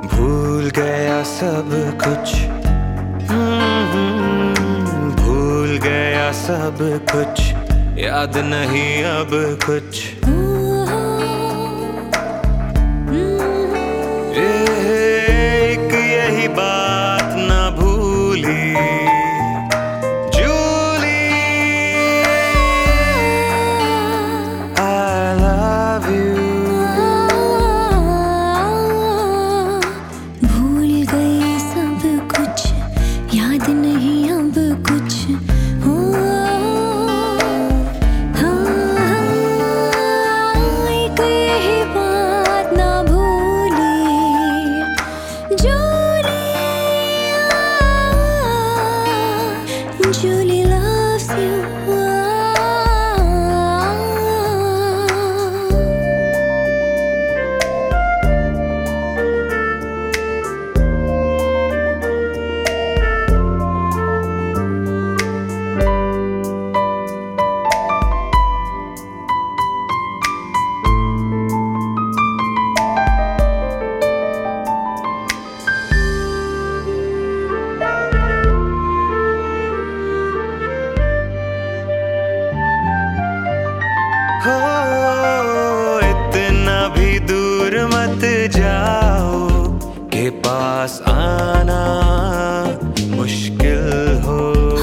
भूल गया सब कुछ, भूल गया सब कुछ, याद नहीं अब कुछ। एक यही बात ना भूली जूली, I love you। भूल गए सब कुछ, याद नहीं अब कुछ। एक यही बात ना भूली Julie loves you। हो इतना भी दूर मत जाओ के पास आना मुश्किल हो।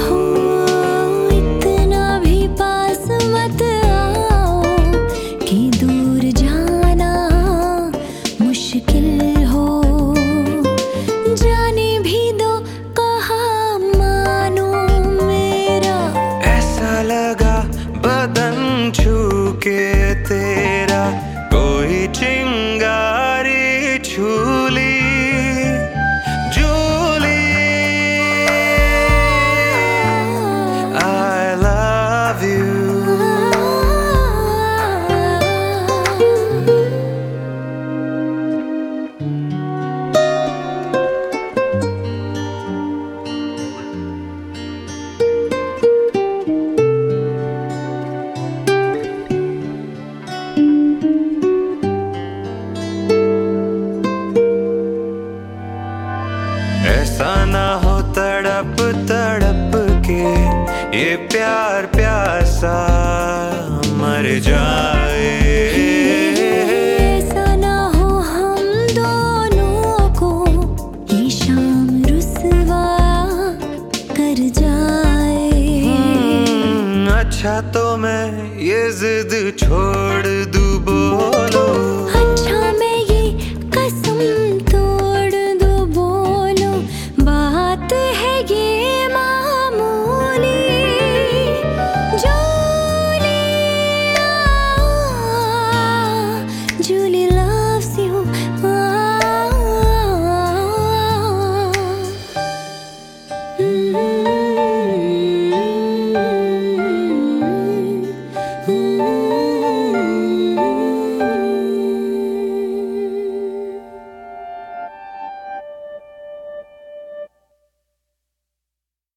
इतना भी पास मत आओ कि दूर जाना मुश्किल हो। जाने भी दो कहा मानो मेरा, ऐसा लगा बदन छू के तेरा कोई चिंगारी छूली जूली, I love you। ऐसा ना हो तड़प तड़प के ये प्यार प्यासा मर जाए। ऐसा ना हो हम दोनों को ये शाम रुसवा कर जाए। अच्छा तो मैं ये जिद छोड़